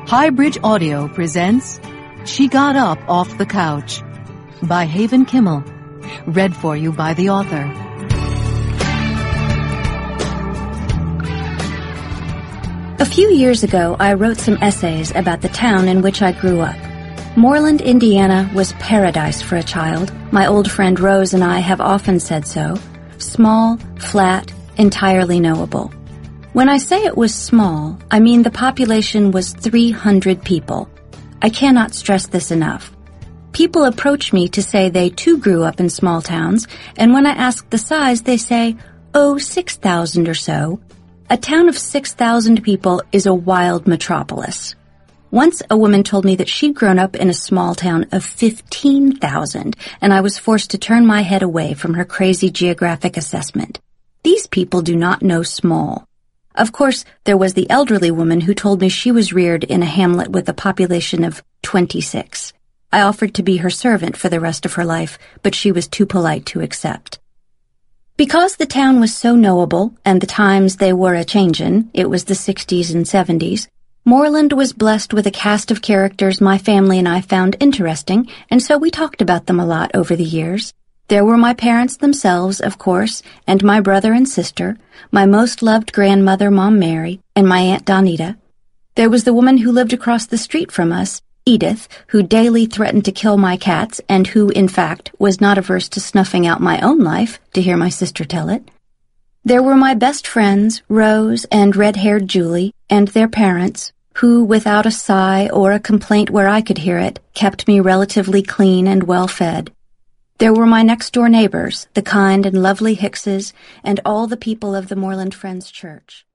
Highbridge Audio presents She Got Up Off the Couch by Haven Kimmel. Read for you by the author. A few years ago, I wrote some essays about the town in which I grew up. Moreland, Indiana was paradise for a child. My old friend Rose and I have often said so. Small, flat, entirely knowable. When I say it was small, I mean the population was 300 people. I cannot stress this enough. People approach me to say they too grew up in small towns, and when I ask the size, they say, 6,000 or so. A town of 6,000 people is a wild metropolis. Once a woman told me that she'd grown up in a small town of 15,000, and I was forced to turn my head away from her crazy geographic assessment. These people do not know small. Of course, there was the elderly woman who told me she was reared in a hamlet with a population of 26. I offered to be her servant for the rest of her life, but she was too polite to accept. Because the town was so knowable, and the times they were a-changin', it was the 60s and 70s, Moreland was blessed with a cast of characters my family and I found interesting, and so we talked about them a lot over the years. There were my parents themselves, of course, and my brother and sister, my most loved grandmother, Mom Mary, and my Aunt Donita. There was the woman who lived across the street from us, Edith, who daily threatened to kill my cats and who, in fact, was not averse to snuffing out my own life, to hear my sister tell it. There were my best friends, Rose and red-haired Julie, and their parents, who, without a sigh or a complaint where I could hear it, kept me relatively clean and well-fed. There were my next-door neighbors, the kind and lovely Hickses, and all the people of the Moreland Friends Church.